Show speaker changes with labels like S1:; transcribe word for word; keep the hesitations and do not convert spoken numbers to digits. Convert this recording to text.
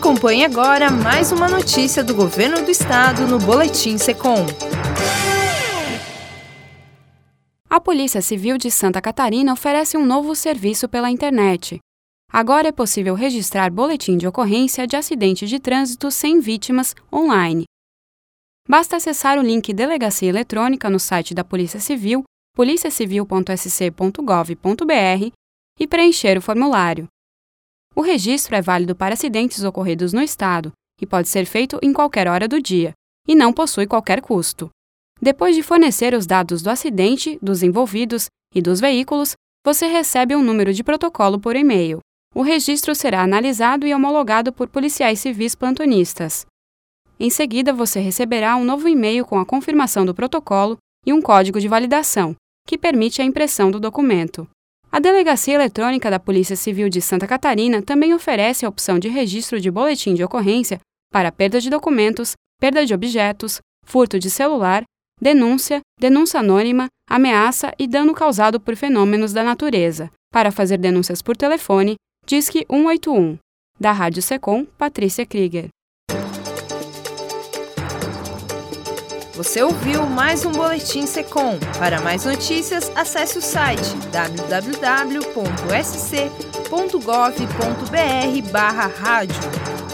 S1: Acompanhe agora mais uma notícia do Governo do Estado no Boletim Secom.
S2: A Polícia Civil de Santa Catarina oferece um novo serviço pela internet. Agora é possível registrar boletim de ocorrência de acidente de trânsito sem vítimas online. Basta acessar o link Delegacia Eletrônica no site da Polícia Civil, policia civil ponto s c ponto gov ponto b r, e preencher o formulário. O registro é válido para acidentes ocorridos no Estado e pode ser feito em qualquer hora do dia, e não possui qualquer custo. Depois de fornecer os dados do acidente, dos envolvidos e dos veículos, você recebe um número de protocolo por e-mail. O registro será analisado e homologado por policiais civis plantonistas. Em seguida, você receberá um novo e-mail com a confirmação do protocolo e um código de validação, que permite a impressão do documento. A Delegacia Eletrônica da Polícia Civil de Santa Catarina também oferece a opção de registro de boletim de ocorrência para perda de documentos, perda de objetos, furto de celular, denúncia, denúncia anônima, ameaça e dano causado por fenômenos da natureza. Para fazer denúncias por telefone, Disque um oito um. Da Rádio Secom, Patrícia Krieger.
S1: Você ouviu mais um Boletim Secom. Para mais notícias, acesse o site w w w ponto s c ponto gov ponto b r barra rádio.